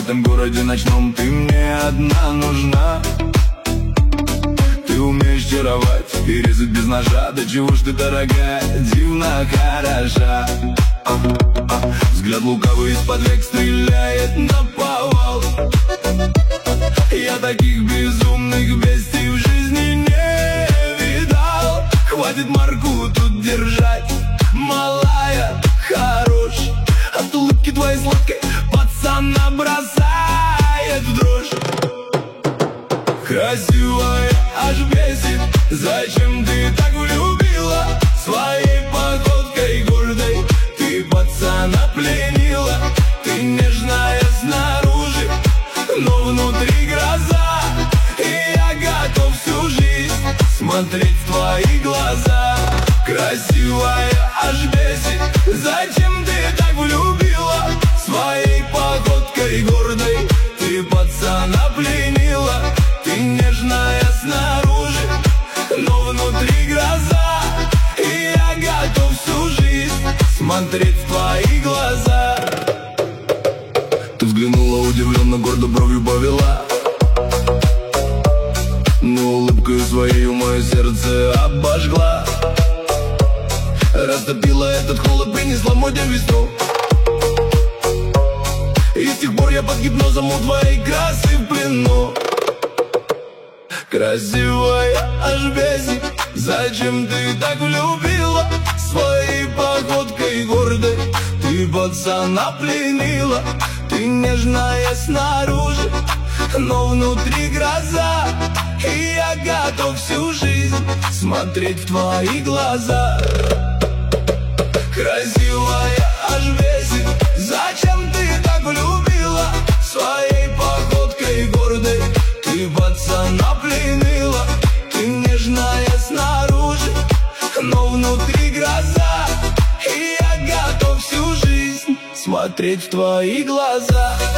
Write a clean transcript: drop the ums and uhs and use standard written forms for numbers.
этом городе ночном ты мне одна нужна. Ты умеешь чаровать и резать без ножа. Да чего ж ты, дорогая, дивно хороша. Взгляд лукавый из-под век стреляет наповал. Я таких безумных бестий в жизни не видал. Хватит марку тут держать, малая, хорош. От улыбки твоей сладкой пацана бросает в дрожь. Красивая, аж бесит, зачем ты так влюбила? Своей походкой гордой ты пацана пленила. Ты нежная снаружи, но внутри гроза. И я готов всю жизнь смотреть в твои глаза. Красивая, аж бесит, зачем ты так влюбила? Своей походкой гордой ты пацана пленила. Ты нежная снаружи, но внутри гроза. И я готов всю жизнь смотреть в твои глаза. Ты взглянула удивленно, гордо бровью повела, но улыбкой своей мое сердце обожгла. Растопила этот холод, принесла мой день весну. И с тех пор я под гипнозом у твоей красы в плену. Красивая, аж бесит, зачем ты так влюбила? Своей походкой гордой ты пацана пленила. Ты нежная снаружи, но внутри гроза. И я готов всю жизнь смотреть в твои глаза. Красивая, аж бесит, зачем ты так влюбила? Своей походкой гордой ты пацана пленила. Ты нежная снаружи, но внутри гроза. И я готов всю жизнь смотреть в твои глаза.